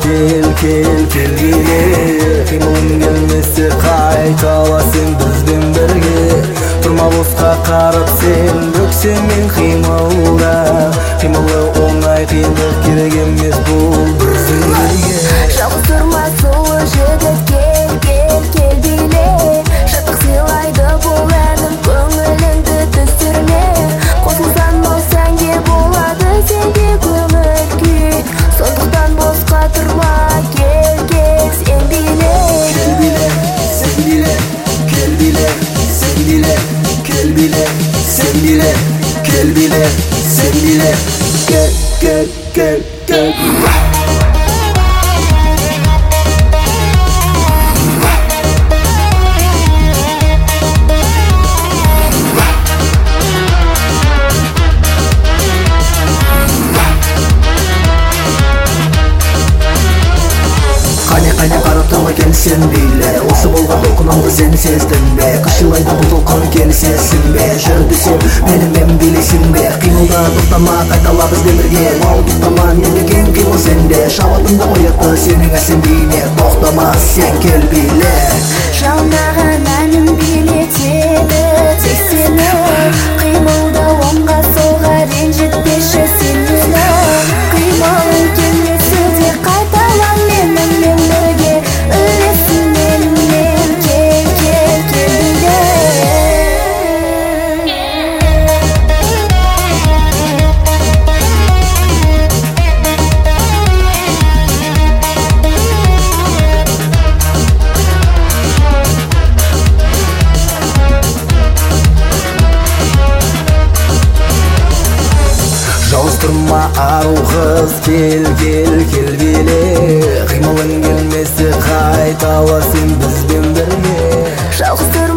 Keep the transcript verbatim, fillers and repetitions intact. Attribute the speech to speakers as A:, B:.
A: кел кел кел биле, кыймылың келмесе кайтала сен бизбен бирге. Турма босқа карап сен бөксең мен кыймылда, кыймылы оңай кыйындык керек эмес бул бизбен бирге.
B: Жалгыз турма сулуу жигит кел кел кел биле, шаттык сыйлайды бул әним көңүлүңдү түстүрме. Косулсаң болсаң не болады сенде көңүл күй, сондуктан боска турма кел кел сен биле.
A: Кел биле, сен биле, кел биле, сен биле, кел биле, сен биле, кел биле, сен биле, кел кел кел кел. Кайне карап турган келсен биле, осы болгон толкунумду сен сездиңби? Кышылайды бул толкун келсесиңби? Жүрдүсү менин мен билесиңби? Кыймылда токтама, кайтала бизбен бирге. Ал токтама, эмнеген кыймыл сенде? Шабатыңда оятты сенин эсиң бине. Токтама, сен кел биле.
B: Жалнаган әним билетеді тек сені, кыймылда оңға солға ренжітпеші сен мені. Кыймылың келмесе де қайталам менімен бірге, өлесің менімен кел кел кел биле.
A: Жалгыз турма ару кыз кел кел кел биле, кыймылың келмесе кайтала сен бизбен бирге.
B: Жалгыз